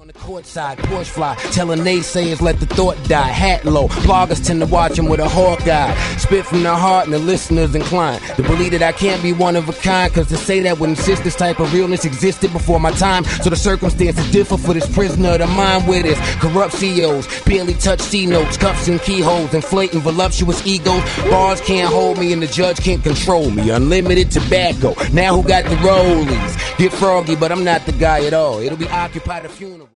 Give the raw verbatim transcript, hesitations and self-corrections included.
On the court side, Porsche fly, telling naysayers let the thought die. Hat low, bloggers tend to watch him with a hawk eye. Spit from the heart and the listeners inclined to believe that I can't be one of a kind. Cause to say that would insist this type of realness existed before my time. So the circumstances differ for this prisoner of the mind with his corrupt C E Os. Barely touch C notes, cuffs and keyholes, inflating voluptuous egos. Bars can't hold me and the judge can't control me. Unlimited tobacco, now who got the rollies? Get froggy, but I'm not the guy at all. It'll be occupied a funeral.